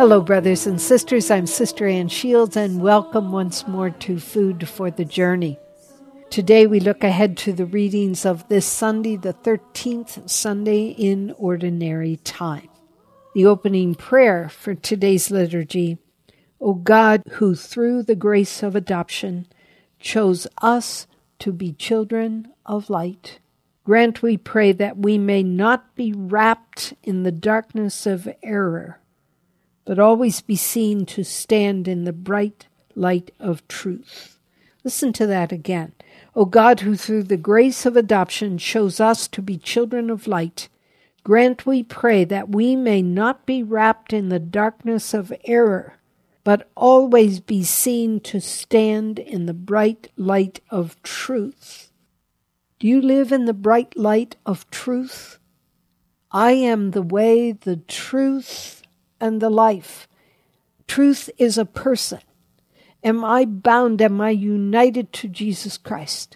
Hello, brothers and sisters. I'm Sister Ann Shields, and welcome once more to Food for the Journey. Today we look ahead to the readings of this Sunday, the 13th Sunday in Ordinary Time. The opening prayer for today's liturgy: O God, who through the grace of adoption chose us to be children of light, grant, we pray, that we may not be wrapped in the darkness of error, but always be seen to stand in the bright light of truth. Listen to that again. O God, who through the grace of adoption chose us to be children of light, grant, we pray, that we may not be wrapped in the darkness of error, but always be seen to stand in the bright light of truth. Do you live in the bright light of truth? I am the way, the truth, and the life. Truth is a person. Am I bound? Am I united to Jesus Christ?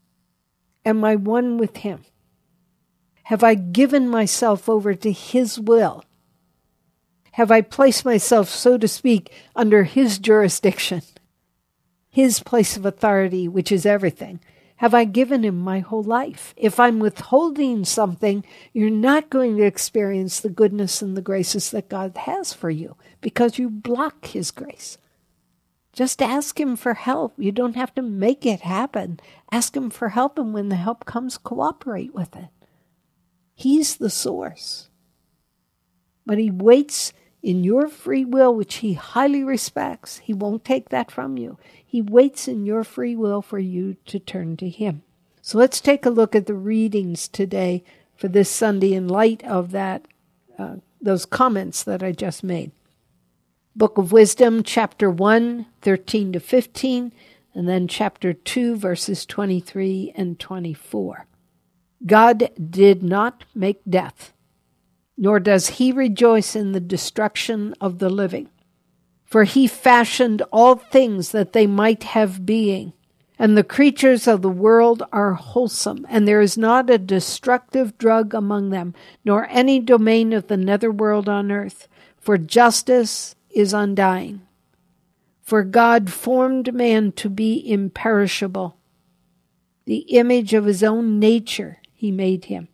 Am I one with Him? Have I given myself over to His will? Have I placed myself, so to speak, under His jurisdiction, His place of authority, which is everything? Have I given Him my whole life? If I'm withholding something, you're not going to experience the goodness and the graces that God has for you, because you block His grace. Just ask Him for help. You don't have to make it happen. Ask Him for help, and when the help comes, cooperate with it. He's the source. But He waits in your free will, which He highly respects. He won't take that from you. He waits in your free will for you to turn to Him. So let's take a look at the readings today for this Sunday in light of that those comments that I just made. Book of Wisdom, chapter 1, 13 to 15, and then chapter 2, verses 23 and 24. God did not make death, nor does He rejoice in the destruction of the living. For He fashioned all things that they might have being, and the creatures of the world are wholesome, and there is not a destructive drug among them, nor any domain of the netherworld on earth, for justice is undying. For God formed man to be imperishable. The image of His own nature He made him.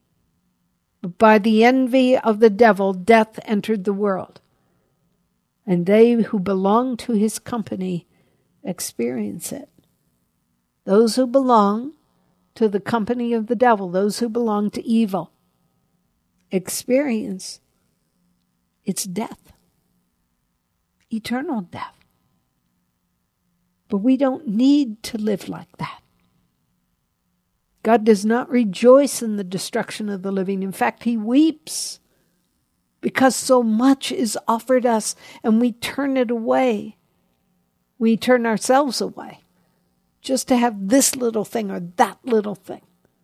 But by the envy of the devil, death entered the world, and they who belong to his company experience it. Those who belong to the company of the devil, those who belong to evil, experience its death, eternal death. But we don't need to live like that. God does not rejoice in the destruction of the living. In fact, He weeps because so much is offered us and we turn it away. We turn ourselves away just to have this little thing or that little thing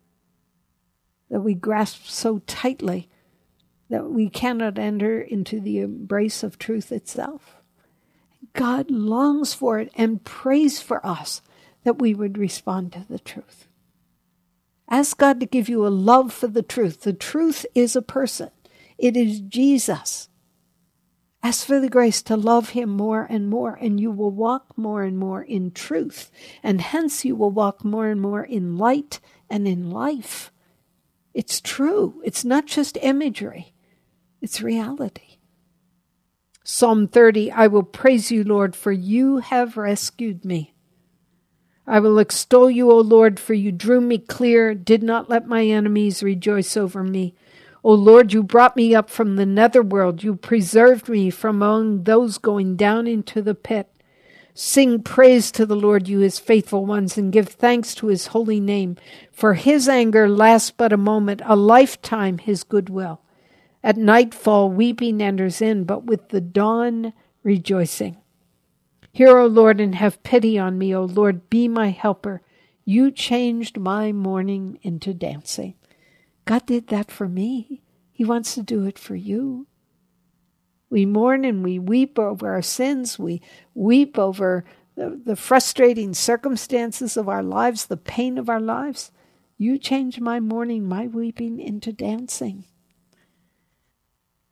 that we grasp so tightly that we cannot enter into the embrace of truth itself. God longs for it and prays for us that we would respond to the truth. Ask God to give you a love for the truth. The truth is a person. It is Jesus. Ask for the grace to love Him more and more, and you will walk more and more in truth, and hence you will walk more and more in light and in life. It's true. It's not just imagery. It's reality. Psalm 30, I will praise you, Lord, for you have rescued me. I will extol you, O Lord, for you drew me clear, did not let my enemies rejoice over me. O Lord, you brought me up from the netherworld. You preserved me from among those going down into the pit. Sing praise to the Lord, you His faithful ones, and give thanks to His holy name. For His anger lasts but a moment, a lifetime His goodwill. At nightfall weeping enters in, but with the dawn rejoicing. Hear, O Lord, and have pity on me. O Lord, be my helper. You changed my mourning into dancing. God did that for me. He wants to do it for you. We mourn and we weep over our sins. We weep over the frustrating circumstances of our lives, the pain of our lives. You changed my mourning, my weeping into dancing.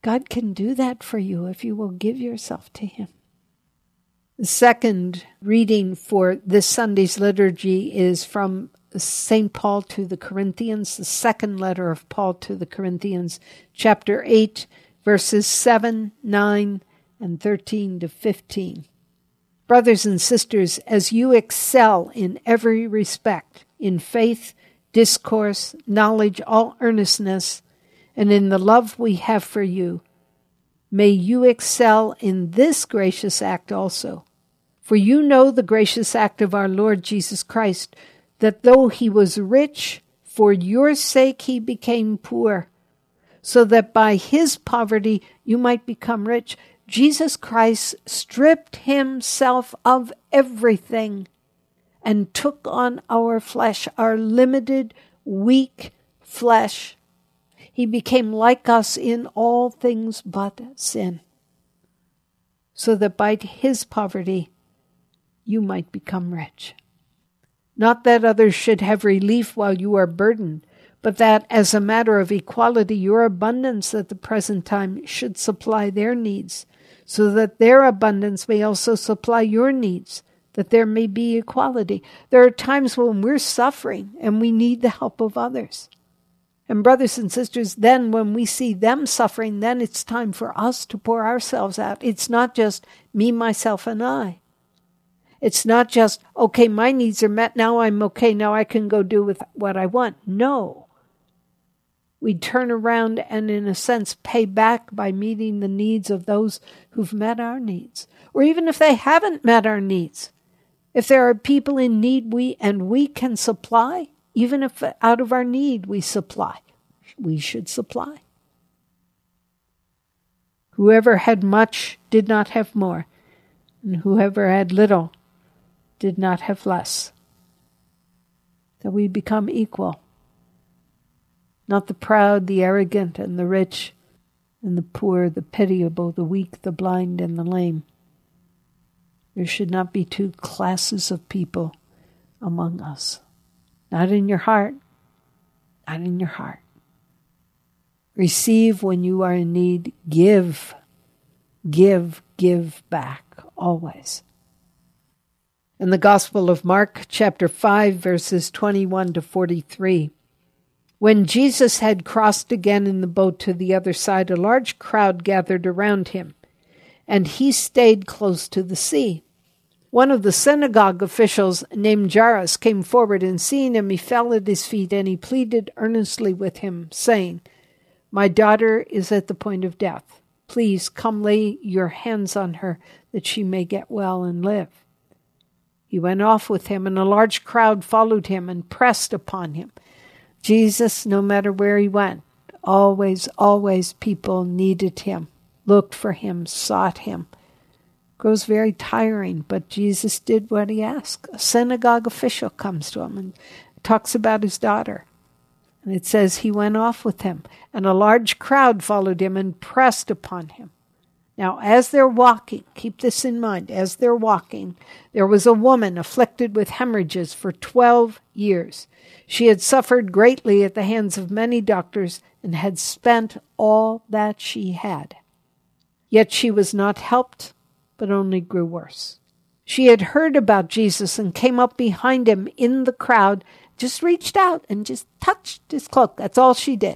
God can do that for you if you will give yourself to Him. The second reading for this Sunday's liturgy is from St. Paul to the Corinthians, the second letter of Paul to the Corinthians, chapter 8, verses 7, 9, and 13 to 15. Brothers and sisters, as you excel in every respect, in faith, discourse, knowledge, all earnestness, and in the love we have for you, may you excel in this gracious act also. For you know the gracious act of our Lord Jesus Christ, that though he was rich, for your sake he became poor, so that by his poverty you might become rich. Jesus Christ stripped himself of everything and took on our flesh, our limited, weak flesh. He became like us in all things but sin, so that by his poverty you might become rich. Not that others should have relief while you are burdened, but that as a matter of equality your abundance at the present time should supply their needs, so that their abundance may also supply your needs, that there may be equality. There are times when we're suffering and we need the help of others. And brothers and sisters, then when we see them suffering, then it's time for us to pour ourselves out. It's not just me, myself, and I. It's not just, okay, my needs are met, now I'm okay, now I can go do with what I want. No. We turn around and, in a sense, pay back by meeting the needs of those who've met our needs. Or even if they haven't met our needs. If there are people in need we can supply, even if out of our need we supply, we should supply. Whoever had much did not have more, and whoever had little did not have less. That we become equal. Not the proud, the arrogant, and the rich, and the poor, the pitiable, the weak, the blind, and the lame. There should not be two classes of people among us. Not in your heart. Not in your heart. Receive when you are in need. Give. Give back. Always. In the Gospel of Mark, chapter 5, verses 21 to 43. When Jesus had crossed again in the boat to the other side, a large crowd gathered around him, and he stayed close to the sea. One of the synagogue officials named Jairus came forward, and seeing him, he fell at his feet, and he pleaded earnestly with him, saying, "My daughter is at the point of death. Please come lay your hands on her, that she may get well and live." He went off with him, and a large crowd followed him and pressed upon him. Jesus, no matter where he went, always people needed him, looked for him, sought him. Grows very tiring, but Jesus did what he asked. A synagogue official comes to him and talks about his daughter. And it says he went off with him, and a large crowd followed him and pressed upon him. Now, as they're walking, keep this in mind, as they're walking, there was a woman afflicted with hemorrhages for 12 years. She had suffered greatly at the hands of many doctors and had spent all that she had. Yet she was not helped, but only grew worse. She had heard about Jesus and came up behind him in the crowd, just reached out and just touched his cloak. That's all she did.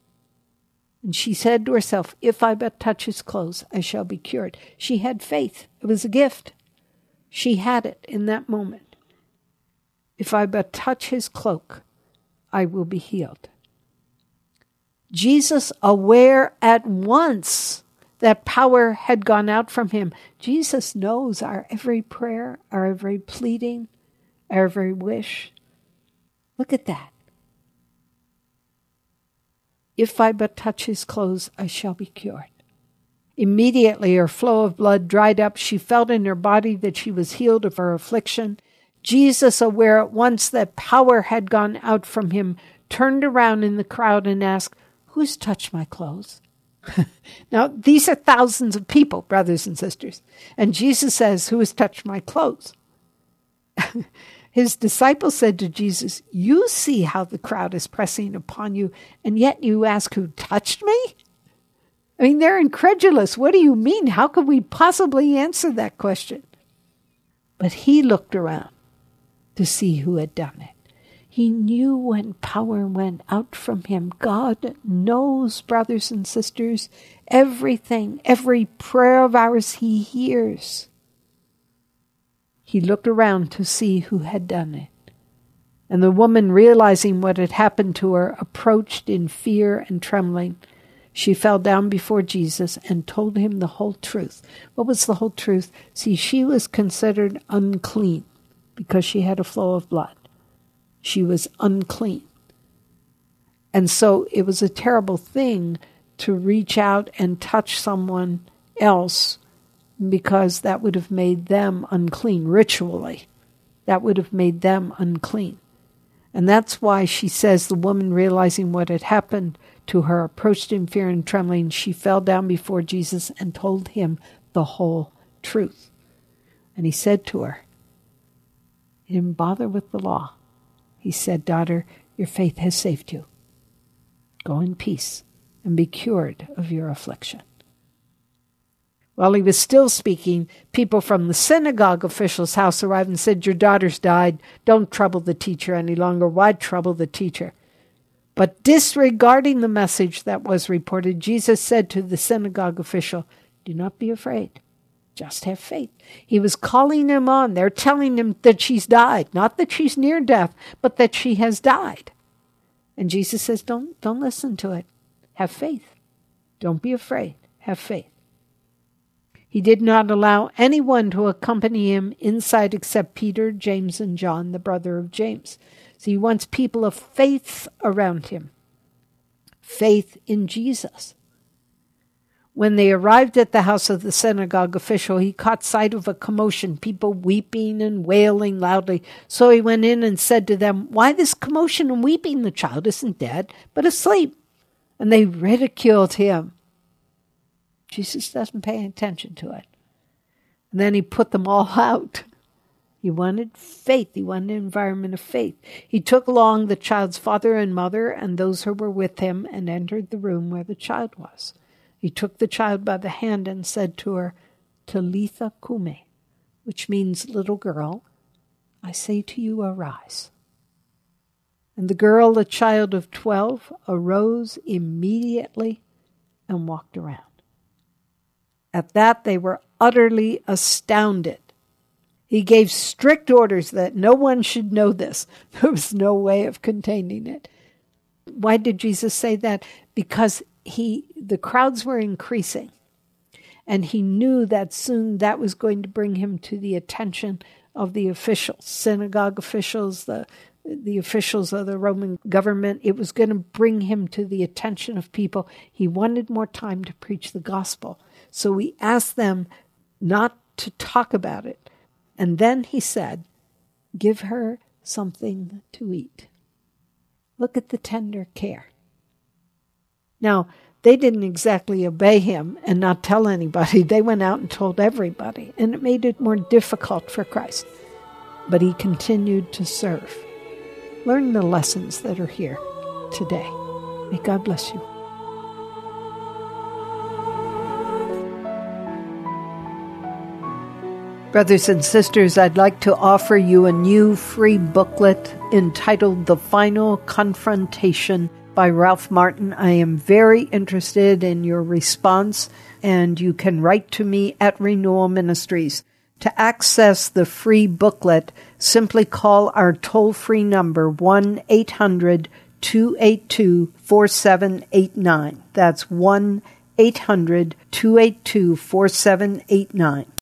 And she said to herself, "If I but touch his clothes, I shall be cured." She had faith. It was a gift. She had it in that moment. If I but touch his cloak, I will be healed. Jesus, aware at once that power had gone out from him. Jesus knows our every prayer, our every pleading, our every wish. Look at that. If I but touch his clothes, I shall be cured. Immediately her flow of blood dried up. She felt in her body that she was healed of her affliction. Jesus, aware at once that power had gone out from him, turned around in the crowd and asked, "Who's touched my clothes?" Now, these are thousands of people, brothers and sisters. And Jesus says, "Who has touched my clothes?" His disciples said to Jesus, "You see how the crowd is pressing upon you, and yet you ask, 'Who touched me?'" I mean, they're incredulous. What do you mean? How could we possibly answer that question? But he looked around to see who had done it. He knew when power went out from him. God knows, brothers and sisters, everything, every prayer of ours he hears. He looked around to see who had done it. And the woman, realizing what had happened to her, approached in fear and trembling. She fell down before Jesus and told him the whole truth. What was the whole truth? See, she was considered unclean because she had a flow of blood. She was unclean. And so it was a terrible thing to reach out and touch someone else because that would have made them unclean ritually. That would have made them unclean. And that's why she says the woman, realizing what had happened to her, approached in fear and trembling. She fell down before Jesus and told him the whole truth. And he said to her, he didn't bother with the law. He said, "Daughter, your faith has saved you. Go in peace and be cured of your affliction." While he was still speaking, people from the synagogue official's house arrived and said, "Your daughter's died. Don't trouble the teacher any longer." Why trouble the teacher? But disregarding the message that was reported, Jesus said to the synagogue official, "Do not be afraid. Just have faith." He was calling him on. They're telling him that she's died. Not that she's near death, but that she has died. And Jesus says, don't listen to it. Have faith. Don't be afraid. Have faith. He did not allow anyone to accompany him inside except Peter, James, and John, the brother of James. So he wants people of faith around him. Faith in Jesus. When they arrived at the house of the synagogue official, he caught sight of a commotion, people weeping and wailing loudly. So he went in and said to them, "Why this commotion and weeping? The child isn't dead, but asleep." And they ridiculed him. Jesus doesn't pay attention to it. And then he put them all out. He wanted faith. He wanted an environment of faith. He took along the child's father and mother and those who were with him and entered the room where the child was. He took the child by the hand and said to her, "Talitha kume," which means, "Little girl, I say to you, arise." And the girl, a child of 12, arose immediately and walked around. At that, they were utterly astounded. He gave strict orders that no one should know this. There was no way of containing it. Why did Jesus say that? Because the crowds were increasing, and he knew that soon that was going to bring him to the attention of the officials, synagogue officials, the officials of the Roman government. It was going to bring him to the attention of people. He wanted more time to preach the gospel. So he asked them not to talk about it. And then he said, "Give her something to eat." Look at the tender care. Now, they didn't exactly obey him and not tell anybody. They went out and told everybody, and it made it more difficult for Christ. But he continued to serve. Learn the lessons that are here today. May God bless you. Brothers and sisters, I'd like to offer you a new free booklet entitled The Final Confrontation by Ralph Martin. I am very interested in your response, and you can write to me at Renewal Ministries. To access the free booklet, simply call our toll-free number 1-800-282-4789. That's 1-800-282-4789.